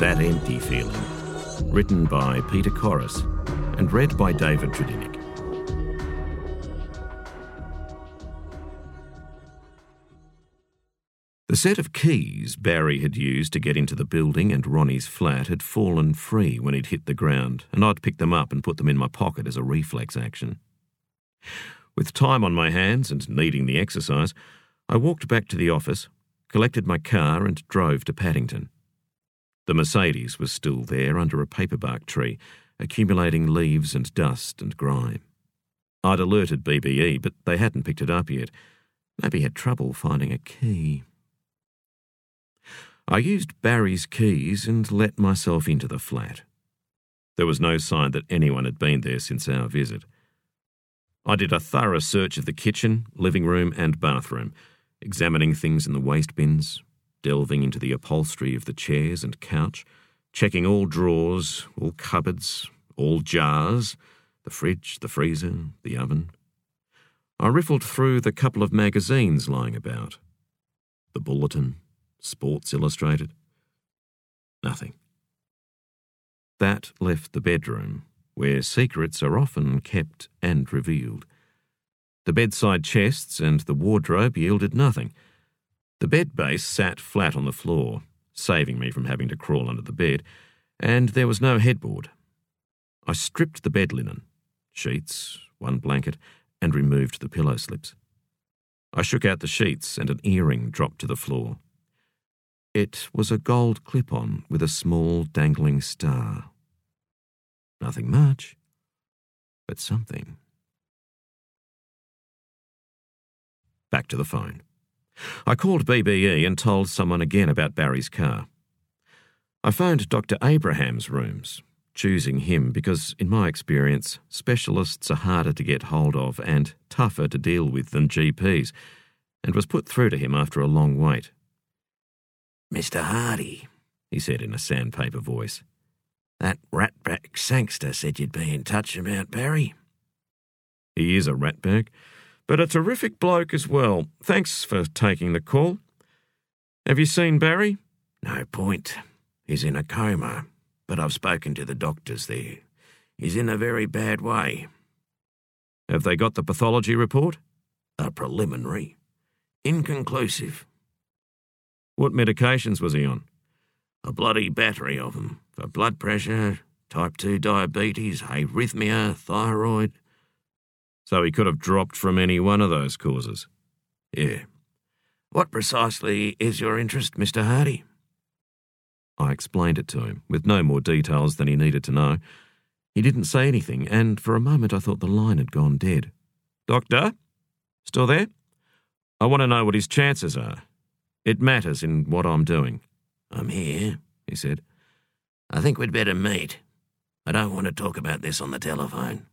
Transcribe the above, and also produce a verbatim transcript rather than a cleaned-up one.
That Empty Feeling, written by Peter Corris and read by David Tredinnick. The set of keys Barry had used to get into the building and Ronnie's flat had fallen free when he'd hit the ground, and I'd picked them up and put them in my pocket as a reflex action. With time on my hands and needing the exercise, I walked back to the office, collected my car and drove to Paddington. The Mercedes was still there under a paperbark tree, accumulating leaves and dust and grime. I'd alerted B B E, but they hadn't picked it up yet. Maybe had trouble finding a key. I used Barry's keys and let myself into the flat. There was no sign that anyone had been there since our visit. I did a thorough search of the kitchen, living room and bathroom, examining things in the waste bins, delving into the upholstery of the chairs and couch, checking all drawers, all cupboards, all jars, the fridge, the freezer, the oven. I riffled through the couple of magazines lying about. The Bulletin, Sports Illustrated. Nothing. That left the bedroom, where secrets are often kept and revealed. The bedside chests and the wardrobe yielded nothing. The bed base sat flat on the floor, saving me from having to crawl under the bed, and there was no headboard. I stripped the bed linen, sheets, one blanket, and removed the pillow slips. I shook out the sheets and an earring dropped to the floor. It was a gold clip-on with a small dangling star. Nothing much, but something. Back to the phone. I called B B E and told someone again about Barry's car. I phoned Doctor Abraham's rooms, choosing him because, in my experience, specialists are harder to get hold of and tougher to deal with than G Ps, and was put through to him after a long wait. Mister Hardy, he said in a sandpaper voice. That ratbag Sangster said you'd be in touch about Barry. He is a ratbag, but a terrific bloke as well. Thanks for taking the call. Have you seen Barry? No point. He's in a coma, but I've spoken to the doctors there. He's in a very bad way. Have they got the pathology report? A preliminary. Inconclusive. What medications was he on? A bloody battery of them. For blood pressure, type two diabetes, arrhythmia, thyroid. So he could have dropped from any one of those causes? Yeah. What precisely is your interest, Mister Hardy? I explained it to him, with no more details than he needed to know. He didn't say anything, and for a moment I thought the line had gone dead. Doctor? Still there? I want to know what his chances are. It matters in what I'm doing. I'm here, he said. I think we'd better meet. I don't want to talk about this on the telephone.